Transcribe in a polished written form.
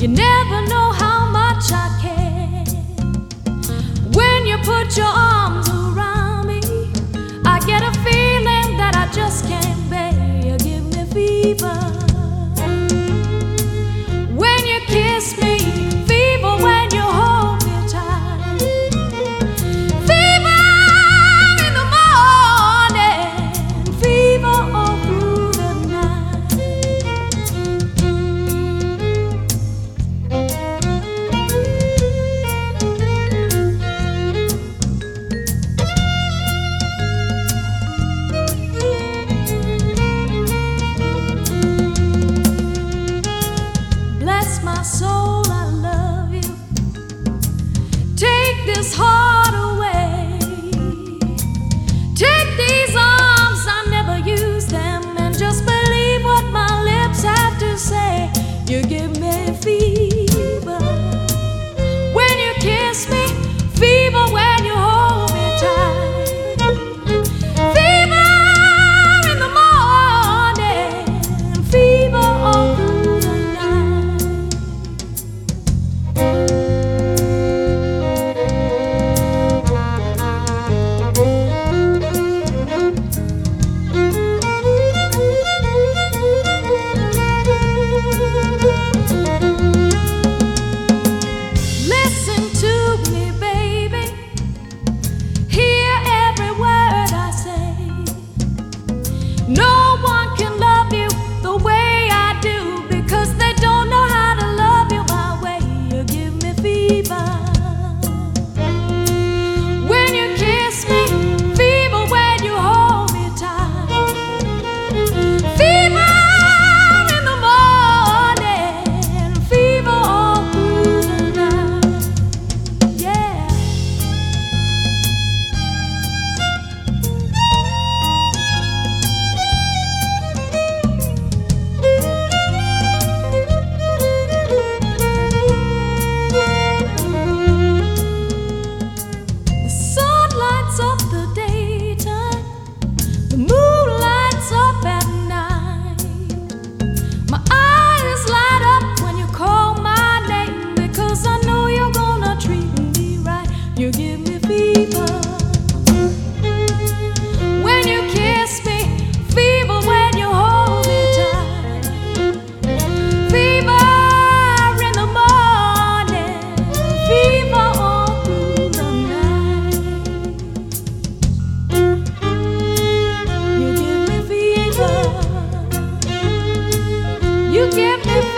You never know how much I care. When you put your arms around me, I get a feeling that I just can't bear. You give me fever. When you kiss me, fever when you hold me tight. Fever in the morning, fever all through the night. Bless my soul, I love you. Take this heart away. Take these arms, I never use them, and just believe what my lips have to say. You give me fever when you kiss me, fever when you hold me tight. Fever in the morning, fever all through the night. Listen to me, baby. Hear every word I say. No one can love you the way I do, because they don't know how to love you my way. You give me fever when you kiss me, fever when you hold me tight. Fever in the morning, fever all through the night. Yeah. The sun lights up the daytime, the moon lights up at night. My eyes light up when you call my name, because I know you're gonna treat me right. You give me fever when you kiss me, fever when you hold me tight. Fever in the morning, fever all through the night. You give me fever. You give me